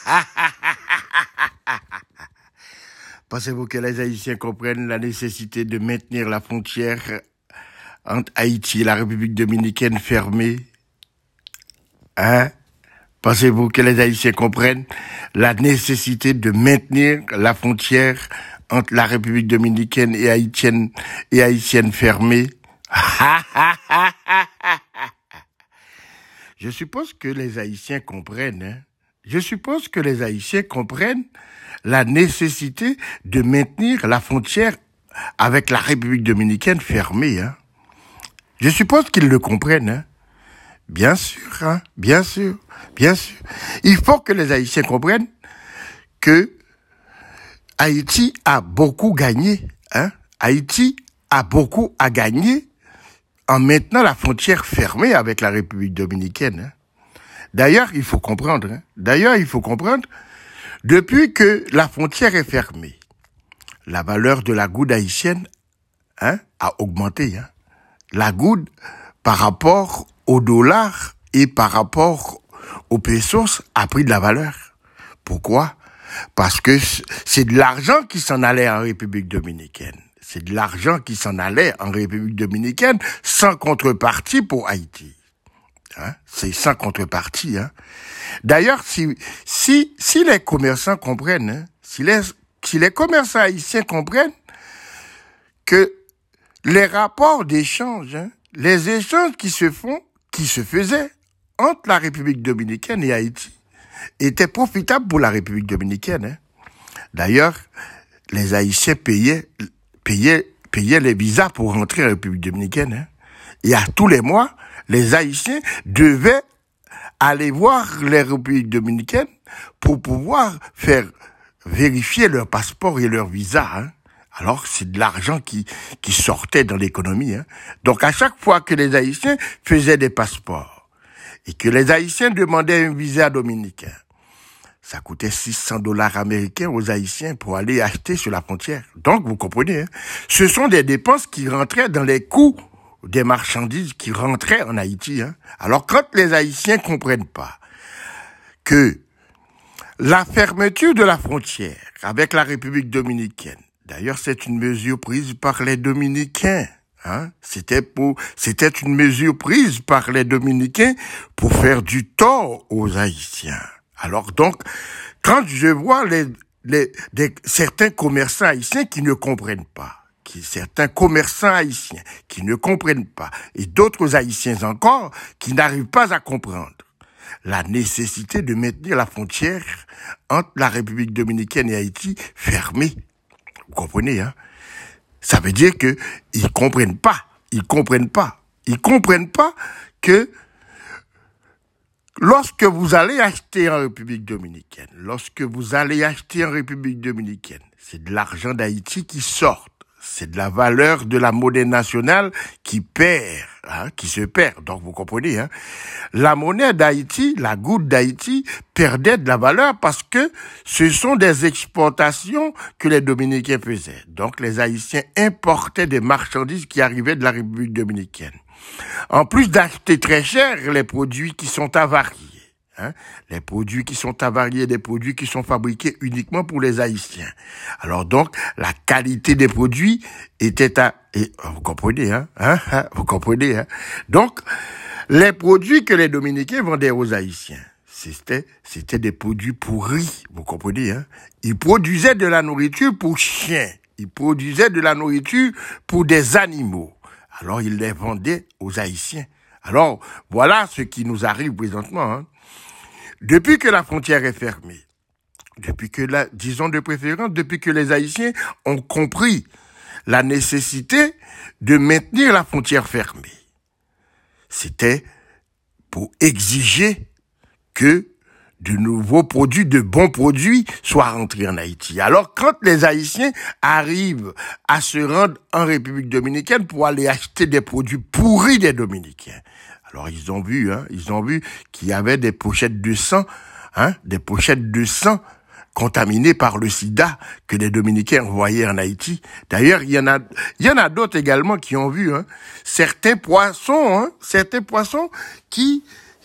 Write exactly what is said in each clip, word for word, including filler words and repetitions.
Pensez-vous que les Haïtiens comprennent la nécessité de maintenir la frontière entre Haïti et la République dominicaine fermée? Hein? Pensez-vous que les Haïtiens comprennent la nécessité de maintenir la frontière entre la République dominicaine et haïtienne et haïtienne fermée? Je suppose que les Haïtiens comprennent, hein? Je suppose que les Haïtiens comprennent la nécessité de maintenir la frontière avec la République dominicaine fermée, hein? Je suppose qu'ils le comprennent, hein? Bien sûr, hein? Bien sûr, bien sûr. Il faut que les Haïtiens comprennent que Haïti a beaucoup gagné, hein? Haïti a beaucoup à gagner en maintenant la frontière fermée avec la République dominicaine, hein? D'ailleurs, il faut comprendre, hein? D'ailleurs, il faut comprendre, depuis que la frontière est fermée, la valeur de la goude haïtienne, hein, a augmenté, hein? La goude, par rapport au dollar et par rapport aux pesos, a pris de la valeur. Pourquoi? Parce que c'est de l'argent qui s'en allait en République dominicaine. C'est de l'argent qui s'en allait en République dominicaine sans contrepartie pour Haïti. Hein? C'est sans contrepartie, hein? D'ailleurs, si, si, si les commerçants comprennent, hein, si les, si les commerçants haïtiens comprennent que les rapports d'échange, hein, les échanges qui se font, qui se faisaient entre la République dominicaine et Haïti étaient profitables pour la République dominicaine, hein. D'ailleurs, les Haïtiens payaient, payaient, payaient les visas pour rentrer en République dominicaine, hein. Et à tous les mois, les Haïtiens devaient aller voir les Républiques dominicaines pour pouvoir faire vérifier leur passeport et leur visa, hein. Alors, c'est de l'argent qui, qui sortait dans l'économie, hein. Donc, à chaque fois que les Haïtiens faisaient des passeports et que les Haïtiens demandaient un visa dominicain, ça coûtait six cents dollars américains aux Haïtiens pour aller acheter sur la frontière. Donc, vous comprenez, hein, ce sont des dépenses qui rentraient dans les coûts des marchandises qui rentraient en Haïti, hein. Alors, quand les Haïtiens comprennent pas que la fermeture de la frontière avec la République dominicaine, d'ailleurs, c'est une mesure prise par les Dominicains, hein, c'était pour, c'était une mesure prise par les Dominicains pour faire du tort aux Haïtiens. Alors donc, quand je vois les, les, des, certains commerçants haïtiens qui ne comprennent pas, qui, certains commerçants haïtiens qui ne comprennent pas, et d'autres Haïtiens encore qui n'arrivent pas à comprendre la nécessité de maintenir la frontière entre la République dominicaine et Haïti fermée. Vous comprenez, hein? Ça veut dire que ils comprennent pas, ils comprennent pas, ils comprennent pas que lorsque vous allez acheter en République dominicaine, lorsque vous allez acheter en République dominicaine, c'est de l'argent d'Haïti qui sort. C'est de la valeur de la monnaie nationale qui perd, hein, qui se perd. Donc, vous comprenez, hein. La monnaie d'Haïti, la goutte d'Haïti, perdait de la valeur parce que ce sont des exportations que les Dominicains faisaient. Donc, les Haïtiens importaient des marchandises qui arrivaient de la République dominicaine. En plus d'acheter très cher les produits qui sont avariés, hein, les produits qui sont avariés, des produits qui sont fabriqués uniquement pour les Haïtiens. Alors donc, la qualité des produits était à... Et, vous comprenez, hein, hein, hein vous comprenez, hein. Donc, les produits que les Dominicains vendaient aux Haïtiens, c'était, c'était des produits pourris, vous comprenez, hein. Ils produisaient de la nourriture pour chiens, ils produisaient de la nourriture pour des animaux. Alors, ils les vendaient aux Haïtiens. Alors, voilà ce qui nous arrive présentement, hein. Depuis que la frontière est fermée, depuis que la, disons de préférence, depuis que les Haïtiens ont compris la nécessité de maintenir la frontière fermée, c'était pour exiger que de nouveaux produits, de bons produits soient rentrés en Haïti. Alors, quand les Haïtiens arrivent à se rendre en République dominicaine pour aller acheter des produits pourris des Dominicains, alors ils ont vu, hein, ils ont vu qu'il y avait des pochettes de sang, hein, des pochettes de sang contaminées par le sida que les Dominicains envoyaient en Haïti. D'ailleurs, il y en a, il y en a d'autres également qui ont vu, hein, certains poissons, hein, certains poissons qui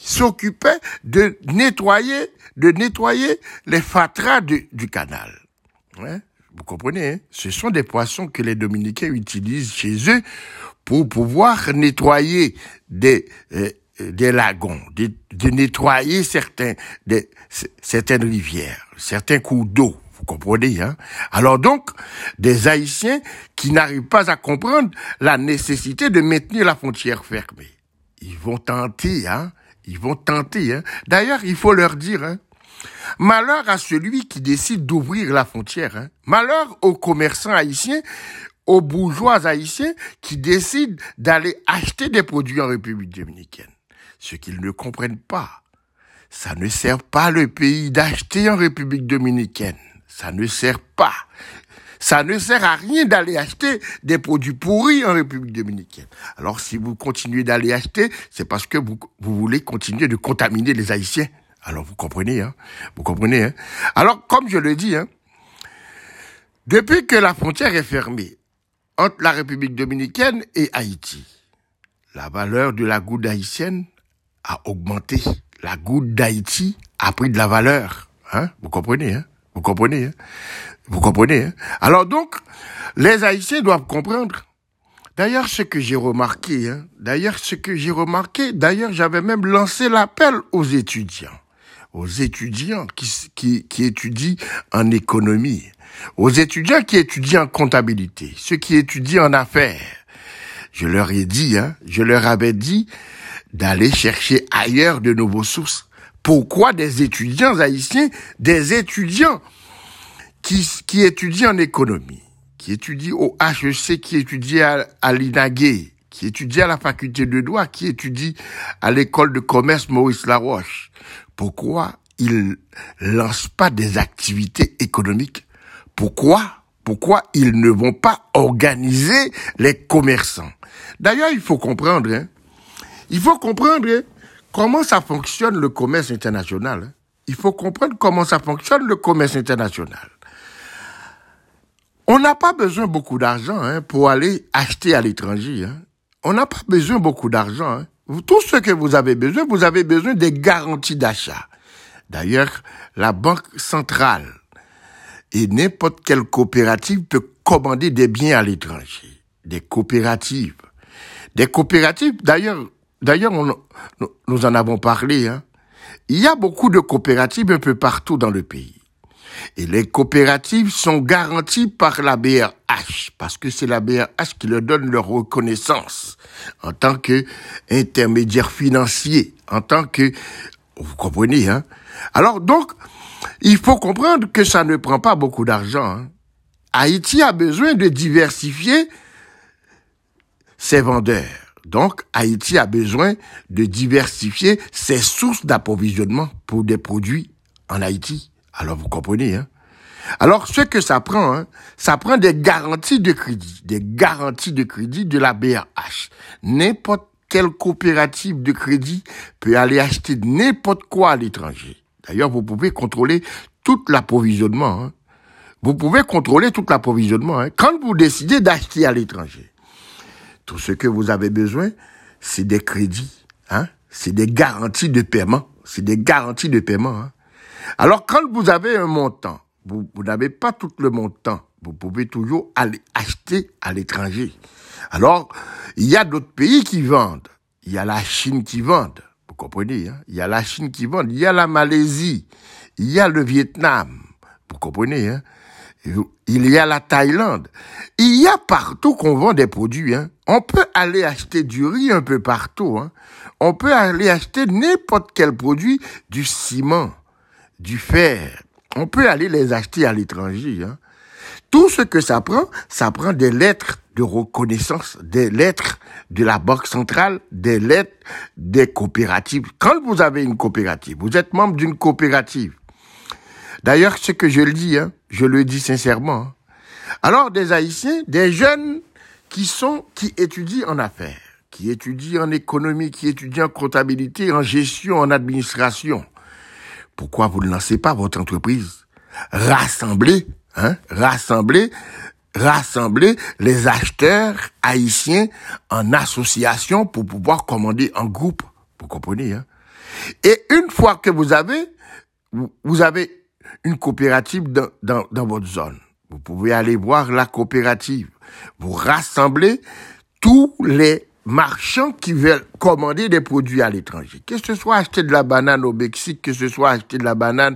s'occupaient de nettoyer, de nettoyer les fatras du, du canal. Ouais, vous comprenez, hein? Ce sont des poissons que les Dominicains utilisent chez eux pour pouvoir nettoyer des, euh, des lagons, de, de nettoyer certains, des, certaines rivières, certains cours d'eau. Vous comprenez, hein? Alors donc, des Haïtiens qui n'arrivent pas à comprendre la nécessité de maintenir la frontière fermée. Ils vont tenter, hein? Ils vont tenter, hein? D'ailleurs, il faut leur dire, hein? Malheur à celui qui décide d'ouvrir la frontière, hein? Malheur aux commerçants haïtiens, aux bourgeois haïtiens qui décident d'aller acheter des produits en République dominicaine. Ce qu'ils ne comprennent pas, ça ne sert pas le pays d'acheter en République dominicaine. Ça ne sert pas. Ça ne sert à rien d'aller acheter des produits pourris en République dominicaine. Alors, si vous continuez d'aller acheter, c'est parce que vous, vous voulez continuer de contaminer les Haïtiens. Alors, vous comprenez, hein? Vous comprenez, hein? Alors, comme je le dis, hein, depuis que la frontière est fermée entre la République dominicaine et Haïti, la valeur de la goutte haïtienne a augmenté. La goutte d'Haïti a pris de la valeur. Hein? Vous comprenez, hein? Vous comprenez, hein? Vous comprenez, hein? Alors donc, les Haïtiens doivent comprendre. D'ailleurs, ce que j'ai remarqué, hein, d'ailleurs, ce que j'ai remarqué, d'ailleurs, j'avais même lancé l'appel aux étudiants, aux étudiants qui, qui, qui étudient en économie, aux étudiants qui étudient en comptabilité, ceux qui étudient en affaires. Je leur ai dit, hein, je leur avais dit d'aller chercher ailleurs de nouvelles sources. Pourquoi des étudiants haïtiens, des étudiants qui, qui étudient en économie, qui étudient au H E C, qui étudient à, à l'I N A G U, qui étudient à la faculté de droit, qui étudient à l'école de commerce Maurice Laroche, pourquoi ils lancent pas des activités économiques? Pourquoi? Pourquoi ils ne vont pas organiser les commerçants? D'ailleurs, il faut comprendre, hein, il faut comprendre, hein, comment ça fonctionne le commerce international, hein? Il faut comprendre comment ça fonctionne le commerce international. On n'a pas besoin beaucoup d'argent, hein, pour aller acheter à l'étranger, hein. On n'a pas besoin beaucoup d'argent, hein. Tout ce que vous avez besoin, vous avez besoin des garanties d'achat. D'ailleurs, la Banque centrale et n'importe quelle coopérative peut commander des biens à l'étranger. Des coopératives. Des coopératives, d'ailleurs, d'ailleurs, on, nous en avons parlé, hein. Il y a beaucoup de coopératives un peu partout dans le pays. Et les coopératives sont garanties par la B R H, parce que c'est la B R H qui leur donne leur reconnaissance en tant qu'intermédiaire financier, en tant que... Vous comprenez, hein? Alors donc, il faut comprendre que ça ne prend pas beaucoup d'argent, hein. Haïti a besoin de diversifier ses vendeurs. Donc, Haïti a besoin de diversifier ses sources d'approvisionnement pour des produits en Haïti. Alors, vous comprenez, hein? Alors, ce que ça prend, hein, ça prend des garanties de crédit, des garanties de crédit de la B R H. N'importe quelle coopérative de crédit peut aller acheter n'importe quoi à l'étranger. D'ailleurs, vous pouvez contrôler tout l'approvisionnement, hein. Vous pouvez contrôler tout l'approvisionnement, hein. Quand vous décidez d'acheter à l'étranger, tout ce que vous avez besoin, c'est des crédits, hein. C'est des garanties de paiement. C'est des garanties de paiement, hein. Alors, quand vous avez un montant, vous, vous n'avez pas tout le montant, vous pouvez toujours aller acheter à l'étranger. Alors, il y a d'autres pays qui vendent. Il y a la Chine qui vend. Vous comprenez, hein? Il y a la Chine qui vend. Il y a la Malaisie. Il y a le Vietnam. Vous comprenez, hein? Il y a la Thaïlande. Il y a partout qu'on vend des produits, hein. On peut aller acheter du riz un peu partout, hein. On peut aller acheter n'importe quel produit, du ciment, du fer. On peut aller les acheter à l'étranger, hein. Tout ce que ça prend, ça prend des lettres de reconnaissance, des lettres de la Banque centrale, des lettres des coopératives. Quand vous avez une coopérative, vous êtes membre d'une coopérative. D'ailleurs, ce que je le dis, hein, je le dis sincèrement, hein. Alors, des Haïtiens, des jeunes qui sont, qui étudient en affaires, qui étudient en économie, qui étudient en comptabilité, en gestion, en administration. Pourquoi vous ne lancez pas votre entreprise? Rassemblez, hein, rassemblez, rassemblez les acheteurs haïtiens en association pour pouvoir commander en groupe. Vous comprenez, hein? Et une fois que vous avez, vous avez une coopérative dans, dans, dans votre zone, vous pouvez aller voir la coopérative. Vous rassemblez tous les marchands qui veulent commander des produits à l'étranger. Que ce soit acheter de la banane au Mexique, que ce soit acheter de la banane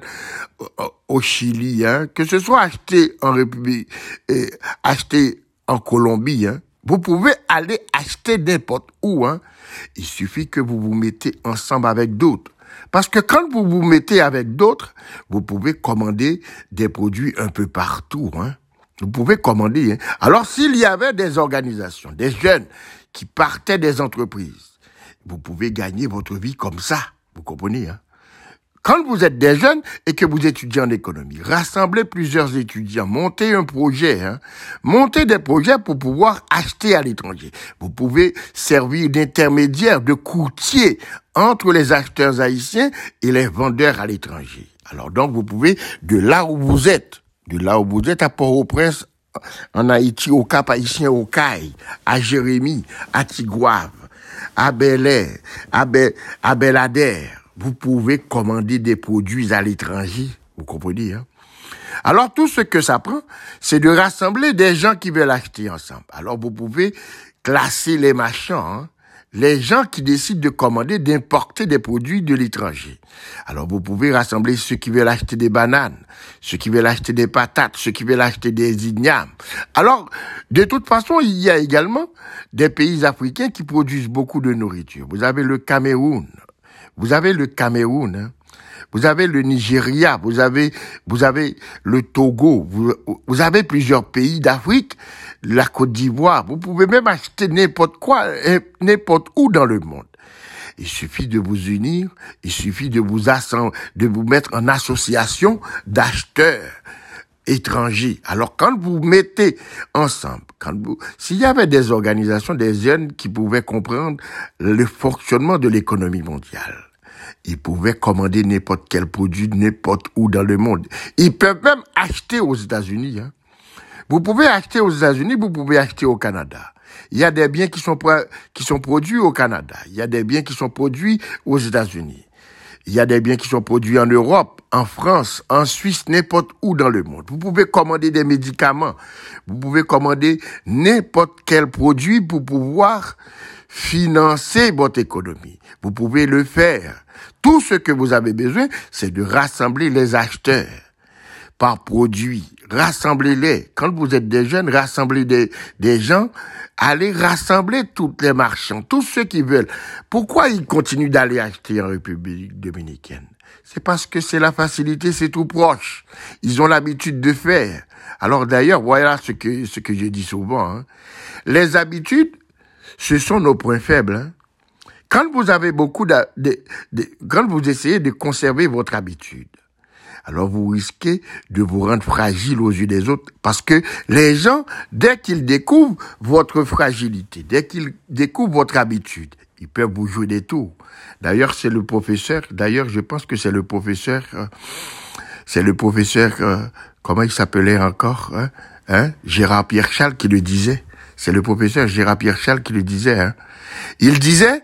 au Chili, hein, que ce soit acheter en République, euh, acheter en Colombie, hein. Vous pouvez aller acheter n'importe où, hein. Il suffit que vous vous mettez ensemble avec d'autres. Parce que quand vous vous mettez avec d'autres, vous pouvez commander des produits un peu partout, hein. Vous pouvez commander, hein. Alors, s'il y avait des organisations, des jeunes qui partaient des entreprises, vous pouvez gagner votre vie comme ça. Vous comprenez, hein? Quand vous êtes des jeunes et que vous étudiez en économie, rassemblez plusieurs étudiants, montez un projet, hein. Montez des projets pour pouvoir acheter à l'étranger. Vous pouvez servir d'intermédiaire, de courtier entre les acheteurs haïtiens et les vendeurs à l'étranger. Alors donc, vous pouvez, de là où vous êtes, de là où vous êtes à Port-au-Prince, en Haïti, au Cap Haïtien, au Caille, à Jérémie, à Tigouave, à Bel-Air, à, Be- à Belader, vous pouvez commander des produits à l'étranger. Vous comprenez, hein? Alors, tout ce que ça prend, c'est de rassembler des gens qui veulent acheter ensemble. Alors, vous pouvez classer les marchands, hein? Les gens qui décident de commander, d'importer des produits de l'étranger. Alors, vous pouvez rassembler ceux qui veulent acheter des bananes, ceux qui veulent acheter des patates, ceux qui veulent acheter des ignames. Alors, de toute façon, il y a également des pays africains qui produisent beaucoup de nourriture. Vous avez le Cameroun. Vous avez le Cameroun, hein. Vous avez le Nigeria, vous avez, vous avez le Togo, vous, vous avez plusieurs pays d'Afrique, la Côte d'Ivoire. Vous pouvez même acheter n'importe quoi, n'importe où dans le monde. Il suffit de vous unir, il suffit de vous assembler, de vous mettre en association d'acheteurs étrangers. Alors, quand vous mettez ensemble, quand vous, s'il y avait des organisations, des jeunes qui pouvaient comprendre le fonctionnement de l'économie mondiale, ils pouvaient commander n'importe quel produit, n'importe où dans le monde. Ils peuvent même acheter aux États-Unis, hein. Vous pouvez acheter aux États-Unis, vous pouvez acheter au Canada. Il y a des biens qui sont, qui sont produits au Canada. Il y a des biens qui sont produits aux États-Unis. Il y a des biens qui sont produits en Europe, en France, en Suisse, n'importe où dans le monde. Vous pouvez commander des médicaments. Vous pouvez commander n'importe quel produit pour pouvoir financer votre économie. Vous pouvez le faire. Tout ce que vous avez besoin, c'est de rassembler les acheteurs par produit. Rassemblez-les. Quand vous êtes des jeunes, rassemblez des, des gens. Allez rassembler tous les marchands, tous ceux qui veulent. Pourquoi ils continuent d'aller acheter en République dominicaine? C'est parce que c'est la facilité, c'est tout proche. Ils ont l'habitude de faire. Alors d'ailleurs, voilà ce que, ce que je dis souvent, hein. Les habitudes, ce sont nos points faibles, hein. Quand vous avez beaucoup de, de, de, quand vous essayez de conserver votre habitude, alors vous risquez de vous rendre fragile aux yeux des autres parce que les gens, dès qu'ils découvrent votre fragilité, dès qu'ils découvrent votre habitude, ils peuvent vous jouer des tours. D'ailleurs, c'est le professeur, d'ailleurs, je pense que c'est le professeur, euh, c'est le professeur, euh, comment il s'appelait encore, hein, hein, Gérard Pierre Chal qui le disait. C'est le professeur Gérard Pierre Chal qui le disait, hein. Il disait,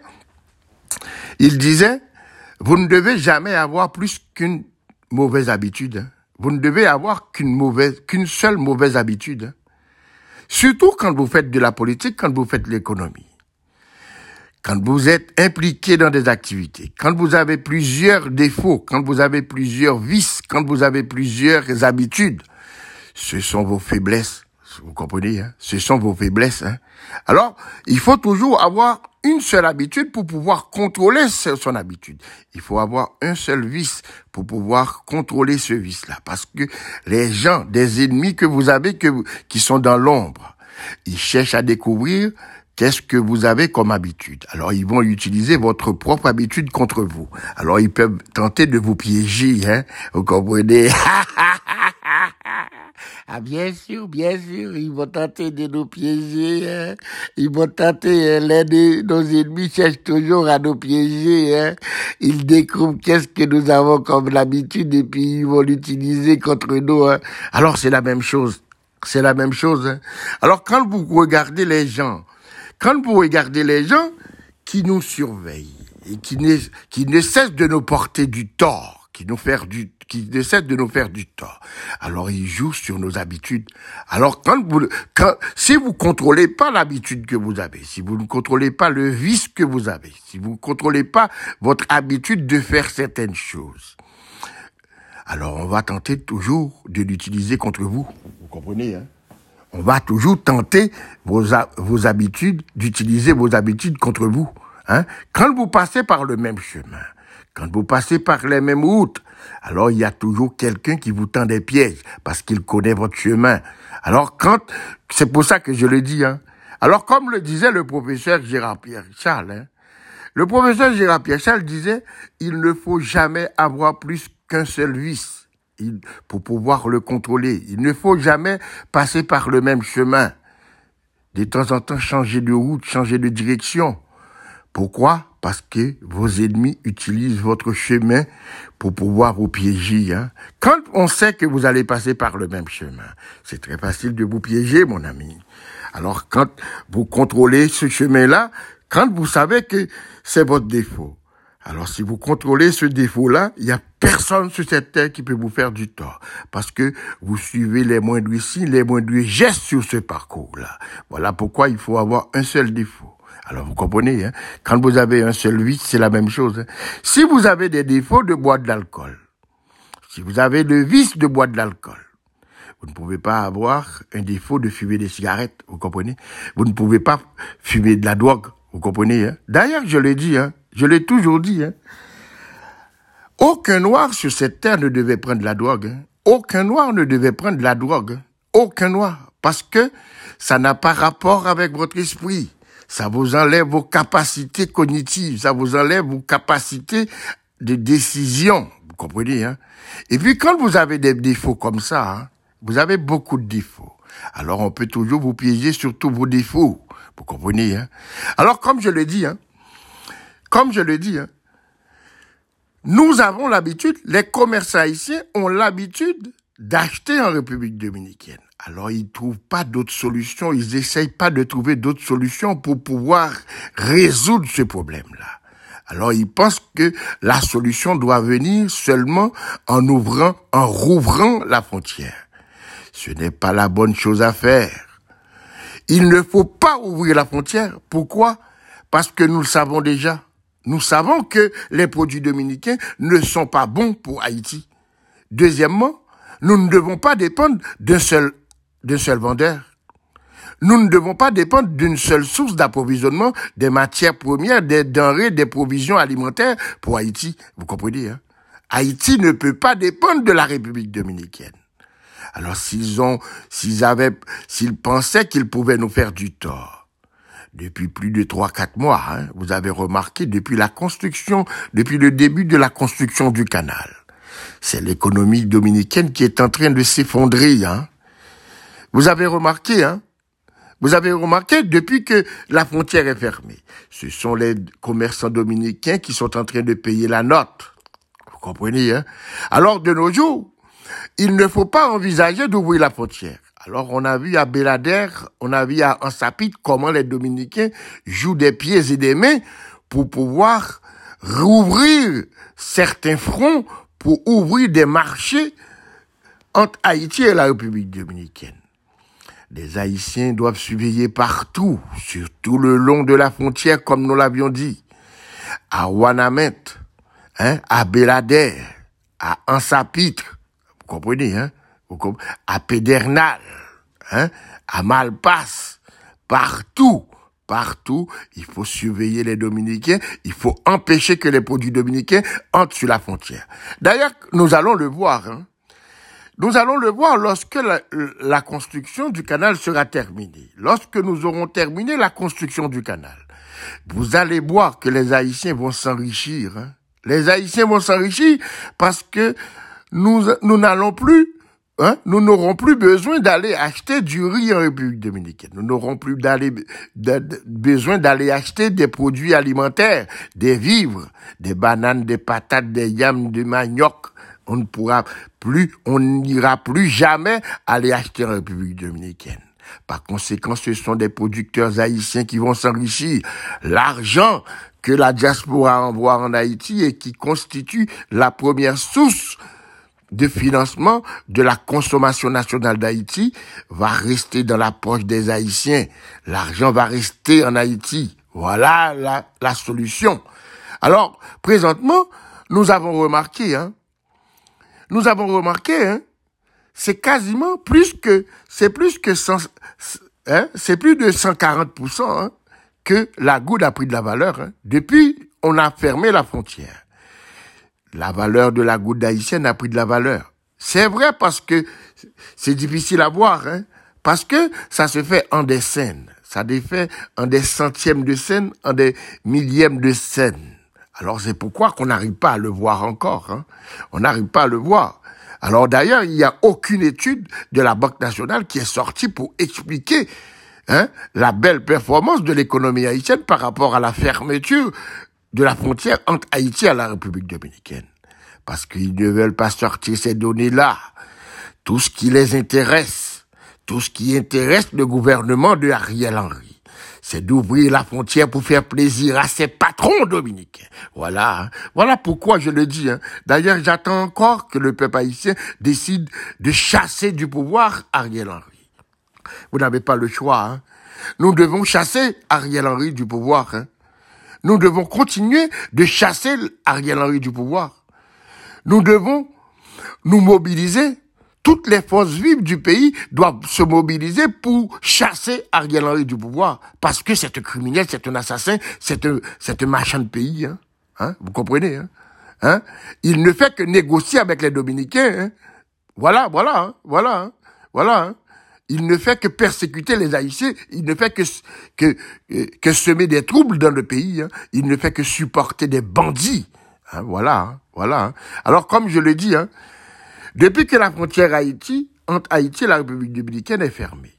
il disait, vous ne devez jamais avoir plus qu'une mauvaise habitude, hein. Vous ne devez avoir qu'une mauvaise, qu'une seule mauvaise habitude, hein. Surtout quand vous faites de la politique, quand vous faites de l'économie. Quand vous êtes impliqué dans des activités, quand vous avez plusieurs défauts, quand vous avez plusieurs vices, quand vous avez plusieurs habitudes, ce sont vos faiblesses. Vous comprenez, hein? Ce sont vos faiblesses, hein? Alors, il faut toujours avoir une seule habitude pour pouvoir contrôler son habitude. Il faut avoir un seul vice pour pouvoir contrôler ce vice-là. Parce que les gens, des ennemis que vous avez, que vous, qui sont dans l'ombre, ils cherchent à découvrir qu'est-ce que vous avez comme habitude. Alors, ils vont utiliser votre propre habitude contre vous. Alors, ils peuvent tenter de vous piéger, hein? Vous comprenez? Ah, bien sûr, bien sûr, ils vont tenter de nous piéger, hein. Ils vont tenter, hein. L'un de nos ennemis cherche toujours à nous piéger, hein. Ils découvrent qu'est-ce que nous avons comme habitude et puis ils vont l'utiliser contre nous, hein. Alors, c'est la même chose. C'est la même chose, hein. Alors, quand vous regardez les gens, quand vous regardez les gens qui nous surveillent, et qui ne, qui ne cesse de nous porter du tort, qui nous faire du, qui ne cesse de nous faire du tort. Alors il joue sur nos habitudes. Alors quand vous, quand, si vous contrôlez pas l'habitude que vous avez, si vous ne contrôlez pas le vice que vous avez, si vous ne contrôlez pas votre habitude de faire certaines choses, alors on va tenter toujours de l'utiliser contre vous. Vous comprenez, hein? On va toujours tenter vos, vos habitudes, d'utiliser vos habitudes contre vous. Hein? Quand vous passez par le même chemin, quand vous passez par les mêmes routes, alors il y a toujours quelqu'un qui vous tend des pièges parce qu'il connaît votre chemin. Alors quand, c'est pour ça que je le dis, hein. Alors comme le disait le professeur Gérard Pierre Charles, hein, le professeur Gérard Pierre Charles disait, il ne faut jamais avoir plus qu'un seul vice. Il, pour pouvoir le contrôler. Il ne faut jamais passer par le même chemin. De temps en temps, changer de route, changer de direction. Pourquoi? Parce que vos ennemis utilisent votre chemin pour pouvoir vous piéger. Hein. Quand on sait que vous allez passer par le même chemin, c'est très facile de vous piéger, mon ami. Alors, quand vous contrôlez ce chemin-là, quand vous savez que c'est votre défaut, alors, si vous contrôlez ce défaut-là, il n'y a personne sur cette terre qui peut vous faire du tort. Parce que vous suivez les moindres signes, les moindres gestes sur ce parcours-là. Voilà pourquoi il faut avoir un seul défaut. Alors, vous comprenez, hein? Quand vous avez un seul vice, c'est la même chose. Hein? Si vous avez des défauts de boire de l'alcool, si vous avez le vice de boire de l'alcool, vous ne pouvez pas avoir un défaut de fumer des cigarettes, vous comprenez? Vous ne pouvez pas fumer de la drogue, vous comprenez, hein? D'ailleurs, je l'ai dit, hein? Je l'ai toujours dit, hein. Aucun noir sur cette terre ne devait prendre la drogue. Hein. Aucun noir ne devait prendre la drogue. Hein. Aucun noir. Parce que ça n'a pas rapport avec votre esprit. Ça vous enlève vos capacités cognitives. Ça vous enlève vos capacités de décision. Vous comprenez, hein. Et puis quand vous avez des défauts comme ça, hein, vous avez beaucoup de défauts. Alors on peut toujours vous piéger sur tous vos défauts. Vous comprenez, hein. Alors comme je le dis, hein, Comme je le dis, hein, nous avons l'habitude, les commerçants haïtiens ont l'habitude d'acheter en République dominicaine. Alors, ils trouvent pas d'autres solutions, ils essayent pas de trouver d'autres solutions pour pouvoir résoudre ce problème-là. Alors, ils pensent que la solution doit venir seulement en ouvrant, en rouvrant la frontière. Ce n'est pas la bonne chose à faire. Il ne faut pas ouvrir la frontière. Pourquoi? Parce que nous le savons déjà. Nous savons que les produits dominicains ne sont pas bons pour Haïti. Deuxièmement, nous ne devons pas dépendre d'un seul, d'un seul vendeur. Nous ne devons pas dépendre d'une seule source d'approvisionnement des matières premières, des denrées, des provisions alimentaires pour Haïti. Vous comprenez, hein? Haïti ne peut pas dépendre de la République dominicaine. Alors s'ils ont, s'ils avaient, s'ils pensaient qu'ils pouvaient nous faire du tort, depuis plus de trois, quatre mois, hein, vous avez remarqué, depuis la construction, depuis le début de la construction du canal, c'est l'économie dominicaine qui est en train de s'effondrer, hein. Vous avez remarqué, hein, vous avez remarqué, depuis que la frontière est fermée, ce sont les commerçants dominicains qui sont en train de payer la note. Vous comprenez, hein? Alors, de nos jours, il ne faut pas envisager d'ouvrir la frontière. Alors, on a vu à Belader, on a vu à Ansapit comment les Dominicains jouent des pieds et des mains pour pouvoir rouvrir certains fronts, pour ouvrir des marchés entre Haïti et la République dominicaine. Les Haïtiens doivent surveiller partout, sur tout le long de la frontière, comme nous l'avions dit. À Ouanamet, hein, à Belader, à Ansapitre, vous comprenez, hein? À Pédernal, hein, à Malpasse, partout, partout, il faut surveiller les Dominicains, il faut empêcher que les produits dominicains entrent sur la frontière. D'ailleurs, nous allons le voir, hein. Nous allons le voir lorsque la, la construction du canal sera terminée. Lorsque nous aurons terminé la construction du canal, vous allez voir que les Haïtiens vont s'enrichir, hein. Les Haïtiens vont s'enrichir parce que nous, nous n'allons plus Hein? Nous n'aurons plus besoin d'aller acheter du riz en République dominicaine. Nous n'aurons plus d'aller, de, de, besoin d'aller acheter des produits alimentaires, des vivres, des bananes, des patates, des yams, des manioc. On ne pourra plus, on n'ira plus jamais aller acheter en République dominicaine. Par conséquent, ce sont des producteurs haïtiens qui vont s'enrichir. L'argent que la diaspora envoie en Haïti et qui constitue la première source de financement de la consommation nationale d'Haïti va rester dans la poche des Haïtiens. L'argent va rester en Haïti. Voilà la, la solution. Alors, présentement, nous avons remarqué, hein, nous avons remarqué, hein, c'est quasiment plus que, c'est plus que cent, hein, c'est plus de cent quarante pour cent, hein, que la goutte a pris de la valeur, hein, depuis on a fermé la frontière. La valeur de la goutte haïtienne a pris de la valeur. C'est vrai parce que c'est difficile à voir, hein, parce que ça se fait en des scènes. Ça se fait en des centièmes de scène, en des millièmes de scène. Alors c'est pourquoi qu'on n'arrive pas à le voir encore, hein. On n'arrive pas à le voir. Alors d'ailleurs, il n'y a aucune étude de la Banque nationale qui est sortie pour expliquer, hein, la belle performance de l'économie haïtienne par rapport à la fermeture de la frontière entre Haïti et la République dominicaine. Parce qu'ils ne veulent pas sortir ces données-là. Tout ce qui les intéresse, tout ce qui intéresse le gouvernement de Ariel Henry, c'est d'ouvrir la frontière pour faire plaisir à ses patrons dominicains. Voilà, hein. Voilà pourquoi je le dis, hein. D'ailleurs, j'attends encore que le peuple haïtien décide de chasser du pouvoir Ariel Henry. Vous n'avez pas le choix, hein. Nous devons chasser Ariel Henry du pouvoir, hein. Nous devons continuer de chasser Ariel Henry du pouvoir. Nous devons nous mobiliser. Toutes les forces vives du pays doivent se mobiliser pour chasser Ariel Henry du pouvoir. Parce que c'est un criminel, c'est un assassin, c'est un, c'est un machin de pays, hein. Hein? Vous comprenez, hein? Hein? Il ne fait que négocier avec les Dominicains, hein. Voilà, voilà, hein. Voilà, hein. Voilà, hein. Il ne fait que persécuter les Haïtiens, il ne fait que, que, que semer des troubles dans le pays, hein. Il ne fait que supporter des bandits. Hein, voilà, hein, voilà. Hein. Alors, comme je le dis, hein, depuis que la frontière Haïti, entre Haïti et la République dominicaine est fermée,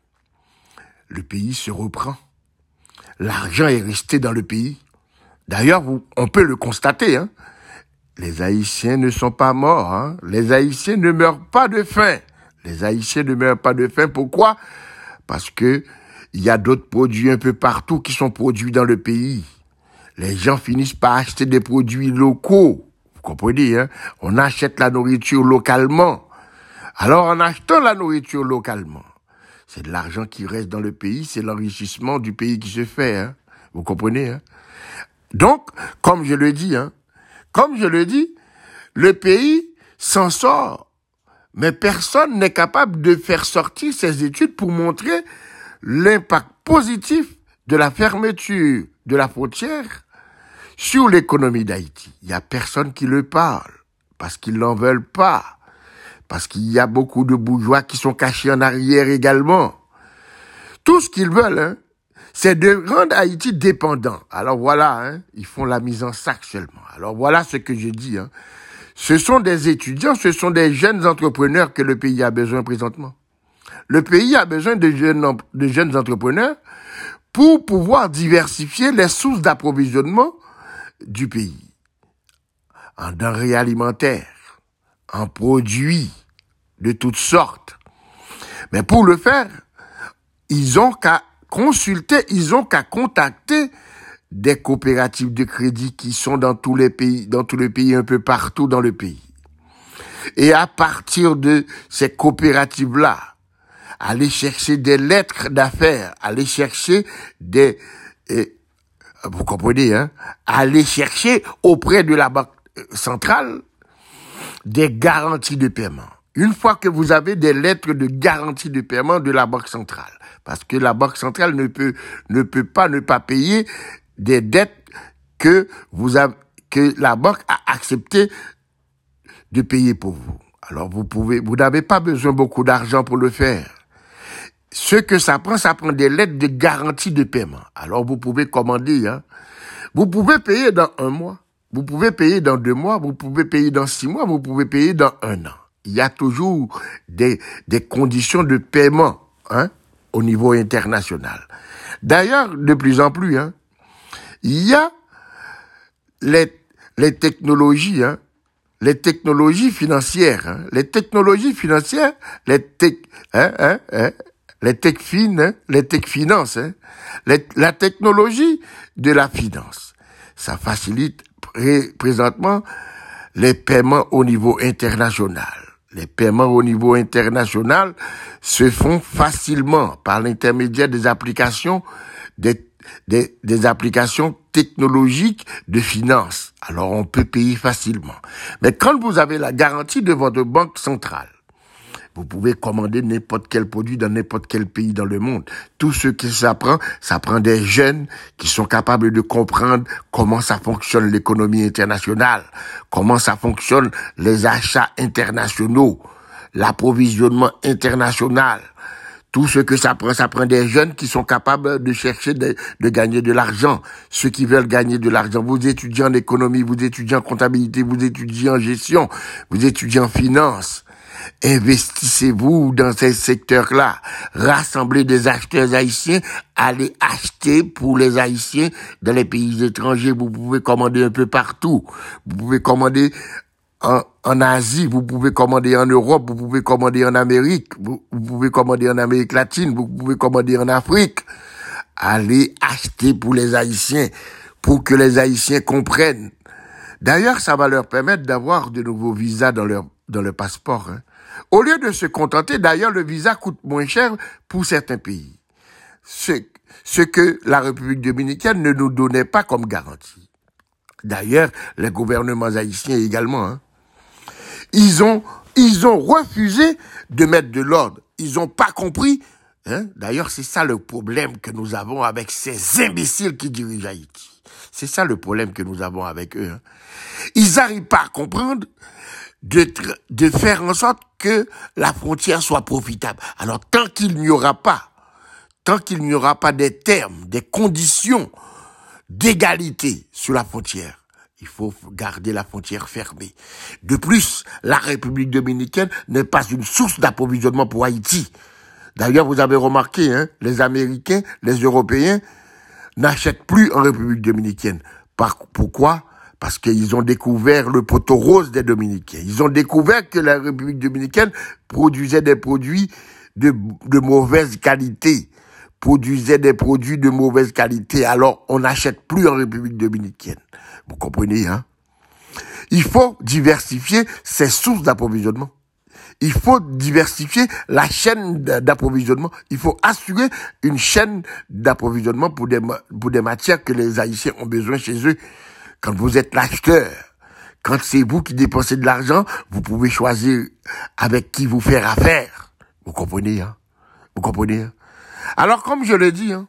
le pays se reprend. L'argent est resté dans le pays. D'ailleurs, on peut le constater, hein. Les Haïtiens ne sont pas morts, hein. Les Haïtiens ne meurent pas de faim. Les Haïtiens ne meurent pas de faim. Pourquoi? Parce que il y a d'autres produits un peu partout qui sont produits dans le pays. Les gens finissent par acheter des produits locaux. Vous comprenez, hein? On achète la nourriture localement. Alors, en achetant la nourriture localement, c'est de l'argent qui reste dans le pays, c'est l'enrichissement du pays qui se fait, hein? Vous comprenez, hein? Donc, comme je le dis, hein, comme je le dis, le pays s'en sort. Mais personne n'est capable de faire sortir ces études pour montrer l'impact positif de la fermeture de la frontière sur l'économie d'Haïti. Il n'y a personne qui le parle, parce qu'ils n'en veulent pas, parce qu'il y a beaucoup de bourgeois qui sont cachés en arrière également. Tout ce qu'ils veulent, hein, c'est de rendre Haïti dépendant. Alors voilà, hein, ils font la mise en sac seulement. Alors voilà ce que je dis, hein. Ce sont des étudiants, ce sont des jeunes entrepreneurs que le pays a besoin présentement. Le pays a besoin de jeunes, de jeunes entrepreneurs pour pouvoir diversifier les sources d'approvisionnement du pays. En denrées alimentaires, en produits de toutes sortes. Mais pour le faire, ils ont qu'à consulter, ils ont qu'à contacter des coopératives de crédit qui sont dans tous les pays, dans tous les pays, un peu partout dans le pays. Et à partir de ces coopératives-là, aller chercher des lettres d'affaires, aller chercher des, et, vous comprenez, hein, aller chercher auprès de la Banque centrale des garanties de paiement. Une fois que vous avez des lettres de garantie de paiement de la Banque centrale, parce que la Banque centrale ne peut, ne peut pas ne pas payer des dettes que vous avez, que la banque a accepté de payer pour vous. Alors vous pouvez, vous n'avez pas besoin beaucoup d'argent pour le faire. Ce que ça prend, ça prend des lettres de garantie de paiement. Alors vous pouvez commander, hein. Vous pouvez payer dans un mois, vous pouvez payer dans deux mois, vous pouvez payer dans six mois, vous pouvez payer dans un an. Il y a toujours des, des conditions de paiement, hein, au niveau international. D'ailleurs, de plus en plus, hein, il y a les, les technologies, hein, les technologies financières, hein, les technologies financières, les tec, hein, hein, hein, les tech fin, hein, les tech finances, hein, les, la technologie de la finance. Ça facilite pré, présentement les paiements au niveau international. Les paiements au niveau international se font facilement par l'intermédiaire des applications, des, des, des applications technologiques de finance. Alors, on peut payer facilement. Mais quand vous avez la garantie de votre banque centrale, vous pouvez commander n'importe quel produit dans n'importe quel pays dans le monde. Tout ce que ça prend, ça prend des jeunes qui sont capables de comprendre comment ça fonctionne l'économie internationale, comment ça fonctionne les achats internationaux, l'approvisionnement international. Tout ce que ça prend, ça prend des jeunes qui sont capables de chercher de, de gagner de l'argent. Ceux qui veulent gagner de l'argent. Vous étudiez en économie, vous étudiez en comptabilité, vous étudiez en gestion, vous étudiez en finance. Investissez-vous dans ces secteurs-là. Rassemblez des acheteurs haïtiens. Allez acheter pour les Haïtiens dans les pays étrangers. Vous pouvez commander un peu partout. Vous pouvez commander en, en Asie. Vous pouvez commander en Europe. Vous pouvez commander en Amérique. Vous, vous pouvez commander en Amérique latine. Vous pouvez commander en Afrique. Allez acheter pour les Haïtiens, pour que les Haïtiens comprennent. D'ailleurs, ça va leur permettre d'avoir de nouveaux visas dans leur dans le passeport. Hein. Au lieu de se contenter, d'ailleurs, le visa coûte moins cher pour certains pays. Ce, ce que la République dominicaine ne nous donnait pas comme garantie. D'ailleurs, les gouvernements haïtiens également, hein. Ils ont, ils ont refusé de mettre de l'ordre. Ils n'ont pas compris. Hein. D'ailleurs, c'est ça le problème que nous avons avec ces imbéciles qui dirigent Haïti. C'est ça le problème que nous avons avec eux. Hein. Ils n'arrivent pas à comprendre de, de faire en sorte que la frontière soit profitable. Alors, tant qu'il n'y aura pas, tant qu'il n'y aura pas des termes, des conditions d'égalité sur la frontière, il faut garder la frontière fermée. De plus, la République dominicaine n'est pas une source d'approvisionnement pour Haïti. D'ailleurs, vous avez remarqué, hein, les Américains, les Européens n'achètent plus en République dominicaine. Par, pourquoi ? Parce qu'ils ont découvert le poteau rose des Dominicains. Ils ont découvert que la République dominicaine produisait des produits de, de mauvaise qualité. Produisait des produits de mauvaise qualité. Alors, on n'achète plus en République dominicaine. Vous comprenez, hein? Il faut diversifier ses sources d'approvisionnement. Il faut diversifier la chaîne d'approvisionnement. Il faut assurer une chaîne d'approvisionnement pour des, pour des matières que les Haïtiens ont besoin chez eux. Quand vous êtes l'acheteur, quand c'est vous qui dépensez de l'argent, vous pouvez choisir avec qui vous faire affaire. Vous comprenez, hein? Vous comprenez, hein? Alors, comme je l'ai dit, hein,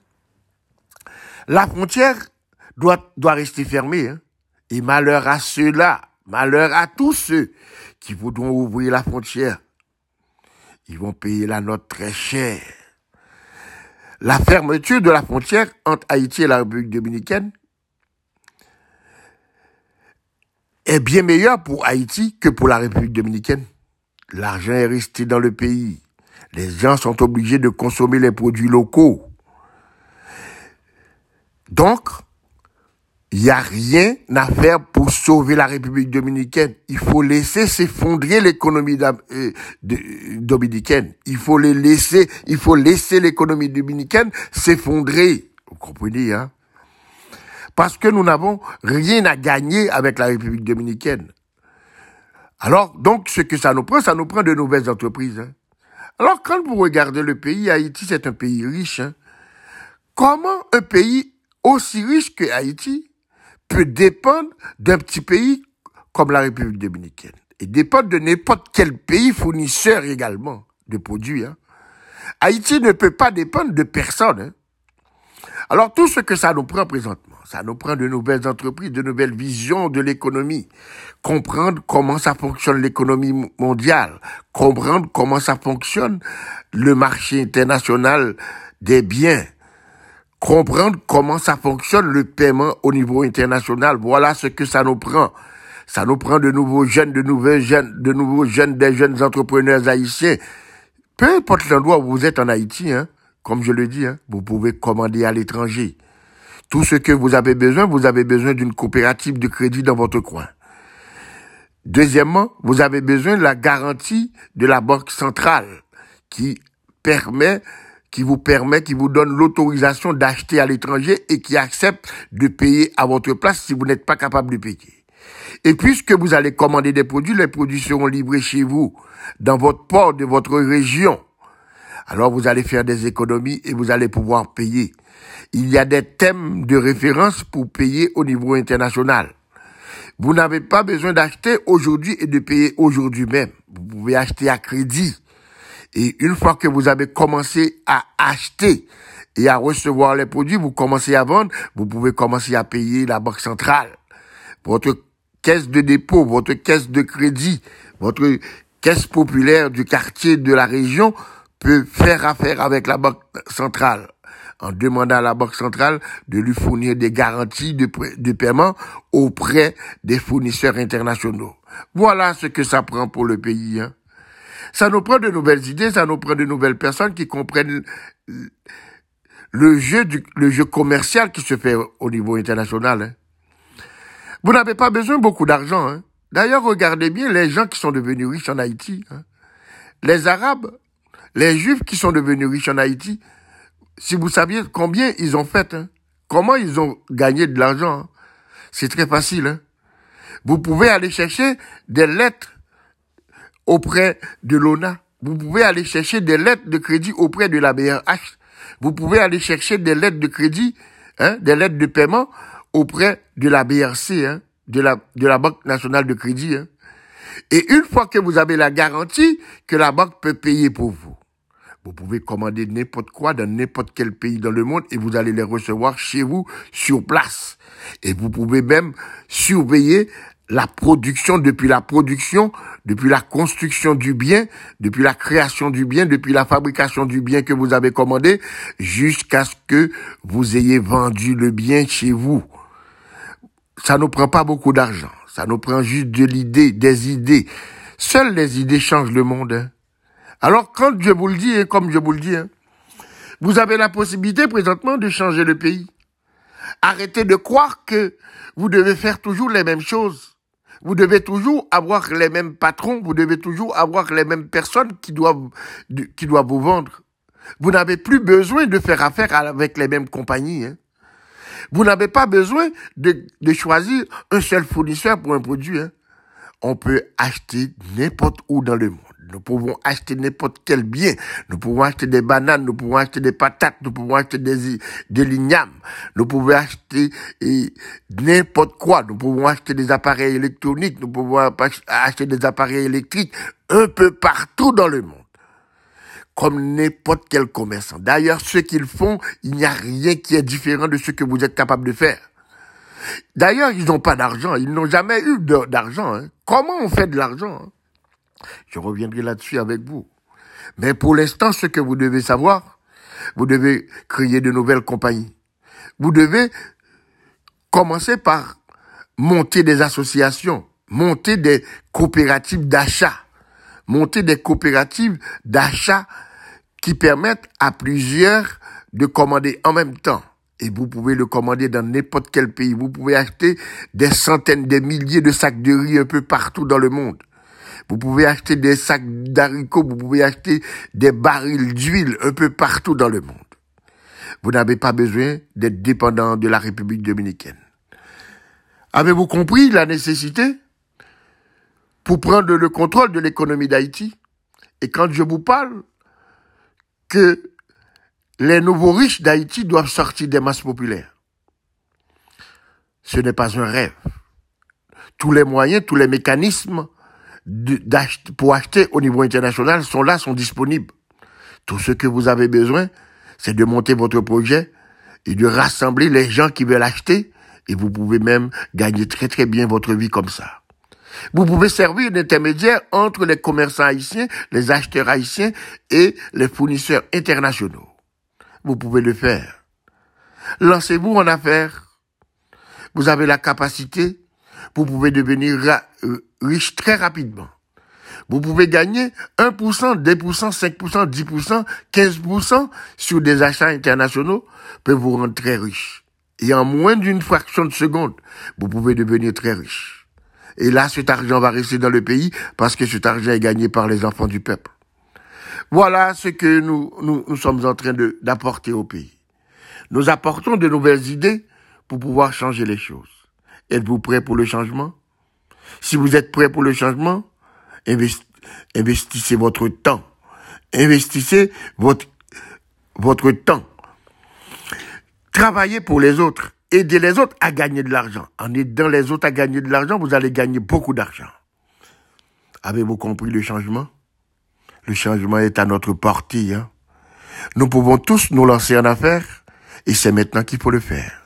la frontière doit, doit rester fermée, hein? Et malheur à ceux-là, malheur à tous ceux qui voudront ouvrir la frontière. Ils vont payer la note très chère. La fermeture de la frontière entre Haïti et la République dominicaine est bien meilleur pour Haïti que pour la République dominicaine. L'argent est resté dans le pays. Les gens sont obligés de consommer les produits locaux. Donc, il n'y a rien à faire pour sauver la République dominicaine. Il faut laisser s'effondrer l'économie dominicaine. Il faut les laisser, il faut laisser l'économie dominicaine s'effondrer. Vous comprenez, hein? Parce que nous n'avons rien à gagner avec la République dominicaine. Alors, donc, ce que ça nous prend, ça nous prend de nouvelles entreprises. Hein. Alors, quand vous regardez le pays, Haïti, c'est un pays riche. Hein. Comment un pays aussi riche que Haïti peut dépendre d'un petit pays comme la République dominicaine? Et dépendre de n'importe quel pays fournisseur également de produits. Hein. Haïti ne peut pas dépendre de personne. Hein. Alors, tout ce que ça nous prend présentement, ça nous prend de nouvelles entreprises, de nouvelles visions de l'économie. Comprendre comment ça fonctionne l'économie mondiale. Comprendre comment ça fonctionne le marché international des biens. Comprendre comment ça fonctionne le paiement au niveau international. Voilà ce que ça nous prend. Ça nous prend de nouveaux jeunes, de nouveaux jeunes, de nouveaux jeunes, des jeunes entrepreneurs haïtiens. Peu importe l'endroit où vous êtes en Haïti, hein. Comme je le dis, hein, vous pouvez commander à l'étranger. Tout ce que vous avez besoin, vous avez besoin d'une coopérative de crédit dans votre coin. Deuxièmement, vous avez besoin de la garantie de la Banque centrale qui permet, qui vous permet, qui vous donne l'autorisation d'acheter à l'étranger et qui accepte de payer à votre place si vous n'êtes pas capable de payer. Et puisque vous allez commander des produits, les produits seront livrés chez vous, dans votre port de votre région. Alors vous allez faire des économies et vous allez pouvoir payer. Il y a des thèmes de référence pour payer au niveau international. Vous n'avez pas besoin d'acheter aujourd'hui et de payer aujourd'hui même. Vous pouvez acheter à crédit. Et une fois que vous avez commencé à acheter et à recevoir les produits, vous commencez à vendre, vous pouvez commencer à payer la banque centrale. Votre caisse de dépôt, votre caisse de crédit, votre caisse populaire du quartier de la région peut faire affaire avec la banque centrale en demandant à la banque centrale de lui fournir des garanties de, de paiement auprès des fournisseurs internationaux. Voilà ce que ça prend pour le pays. Hein. Ça nous prend de nouvelles idées, ça nous prend de nouvelles personnes qui comprennent le jeu, du, le jeu commercial qui se fait au niveau international. Hein. Vous n'avez pas besoin de beaucoup d'argent. Hein. D'ailleurs, regardez bien les gens qui sont devenus riches en Haïti. Hein. Les Arabes, les Juifs qui sont devenus riches en Haïti, si vous saviez combien ils ont fait, hein, comment ils ont gagné de l'argent, hein, c'est très facile. Hein. Vous pouvez aller chercher des lettres auprès de l'O N A. Vous pouvez aller chercher des lettres de crédit auprès de la B R H. Vous pouvez aller chercher des lettres de crédit, hein, des lettres de paiement auprès de la B R C, hein, de la, de la Banque nationale de crédit. Hein. Et une fois que vous avez la garantie que la banque peut payer pour vous, vous pouvez commander n'importe quoi dans n'importe quel pays dans le monde et vous allez les recevoir chez vous sur place. Et vous pouvez même surveiller la production, depuis la production, depuis la construction du bien, depuis la création du bien, depuis la fabrication du bien que vous avez commandé, jusqu'à ce que vous ayez vendu le bien chez vous. Ça ne prend pas beaucoup d'argent. Ça nous prend juste de l'idée, des idées. Seules les idées changent le monde. Hein. Alors, quand je vous le dis, et comme je vous le dis, hein, vous avez la possibilité présentement de changer le pays. Arrêtez de croire que vous devez faire toujours les mêmes choses. Vous devez toujours avoir les mêmes patrons, vous devez toujours avoir les mêmes personnes qui doivent, qui doivent vous vendre. Vous n'avez plus besoin de faire affaire avec les mêmes compagnies. Hein. Vous n'avez pas besoin de, de choisir un seul fournisseur pour un produit. Hein. On peut acheter n'importe où dans le monde. Nous pouvons acheter n'importe quel bien. Nous pouvons acheter des bananes, nous pouvons acheter des patates, nous pouvons acheter des, des lignames. Nous pouvons acheter et, n'importe quoi. Nous pouvons acheter des appareils électroniques, nous pouvons acheter des appareils électriques un peu partout dans le monde. Comme n'importe quel commerçant. D'ailleurs, ce qu'ils font, il n'y a rien qui est différent de ce que vous êtes capable de faire. D'ailleurs, ils n'ont pas d'argent. Ils n'ont jamais eu d'argent. Hein. Comment on fait de l'argent hein? Je reviendrai là-dessus avec vous. Mais pour l'instant, ce que vous devez savoir, vous devez créer de nouvelles compagnies. Vous devez commencer par monter des associations, monter des coopératives d'achat, monter des coopératives d'achat qui permettent à plusieurs de commander en même temps. Et vous pouvez le commander dans n'importe quel pays. Vous pouvez acheter des centaines, des milliers de sacs de riz un peu partout dans le monde. Vous pouvez acheter des sacs d'haricots, vous pouvez acheter des barils d'huile un peu partout dans le monde. Vous n'avez pas besoin d'être dépendant de la République dominicaine. Avez-vous compris la nécessité pour prendre le contrôle de l'économie d'Haïti? Et quand je vous parle que les nouveaux riches d'Haïti doivent sortir des masses populaires, ce n'est pas un rêve. Tous les moyens, tous les mécanismes pour acheter au niveau international sont là, sont disponibles. Tout ce que vous avez besoin, c'est de monter votre projet et de rassembler les gens qui veulent acheter et vous pouvez même gagner très très bien votre vie comme ça. Vous pouvez servir d'intermédiaire entre les commerçants haïtiens, les acheteurs haïtiens et les fournisseurs internationaux. Vous pouvez le faire. Lancez-vous en affaires. Vous avez la capacité. Vous pouvez devenir riche très rapidement. Vous pouvez gagner un pour cent, deux pour cent, cinq pour cent, dix pour cent, quinze pour cent sur des achats internationaux peut vous rendre très riche. Et en moins d'une fraction de seconde, vous pouvez devenir très riche. Et là, cet argent va rester dans le pays parce que cet argent est gagné par les enfants du peuple. Voilà ce que nous, nous, nous sommes en train de, d'apporter au pays. Nous apportons de nouvelles idées pour pouvoir changer les choses. Êtes-vous prêts pour le changement? Si vous êtes prêts pour le changement, investi- investissez votre temps. Investissez votre, votre temps. Travaillez pour les autres. Aidez les autres à gagner de l'argent. En aidant les autres à gagner de l'argent, vous allez gagner beaucoup d'argent. Avez-vous compris le changement? Le changement est à notre portée. Hein? Nous pouvons tous nous lancer en affaires et c'est maintenant qu'il faut le faire.